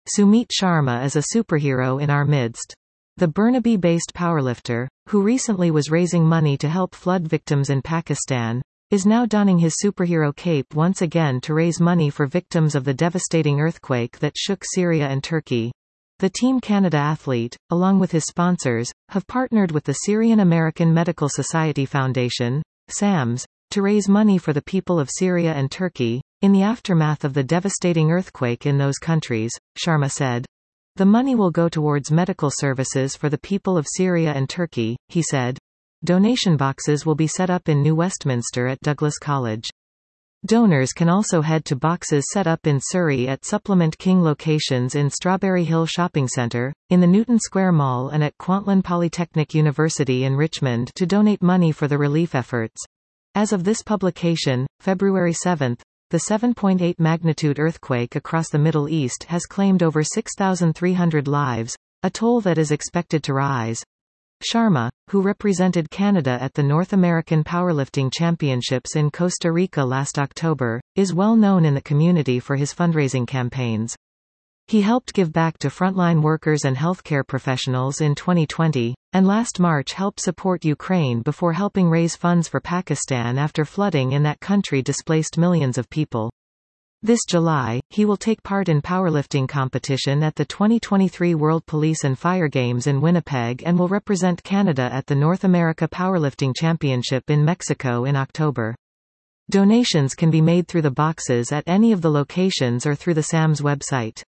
Sumit Sharma is a superhero in our midst. The Burnaby-based powerlifter, who recently was raising money to help flood victims in Pakistan, is now donning his superhero cape once again to raise money for victims of the devastating earthquake that shook Syria and Turkey. The Team Canada athlete, along with his sponsors, have partnered with the Syrian American Medical Society Foundation, SAMS, to raise money for the people of Syria and Turkey, in the aftermath of the devastating earthquake in those countries, Sharma said. The money will go towards medical services for the people of Syria and Turkey, he said. Donation boxes will be set up in New Westminster at Douglas College. Donors can also head to boxes set up in Surrey at Supplement King locations in Strawberry Hill Shopping Centre, in the Newton Square Mall and at Kwantlen Polytechnic University in Richmond to donate money for the relief efforts. As of this publication, February 7, the 7.8 magnitude earthquake across the Middle East has claimed over 6,300 lives, a toll that is expected to rise. Sharma, who represented Canada at the North American Powerlifting Championships in Costa Rica last October, is well known in the community for his fundraising campaigns. He helped give back to frontline workers and healthcare professionals in 2020, and last March helped support Ukraine before helping raise funds for Pakistan after flooding in that country displaced millions of people. This July, he will take part in powerlifting competition at the 2023 World Police and Fire Games in Winnipeg and will represent Canada at the North America Powerlifting Championship in Mexico in October. Donations can be made through the boxes at any of the locations or through the SAMS website.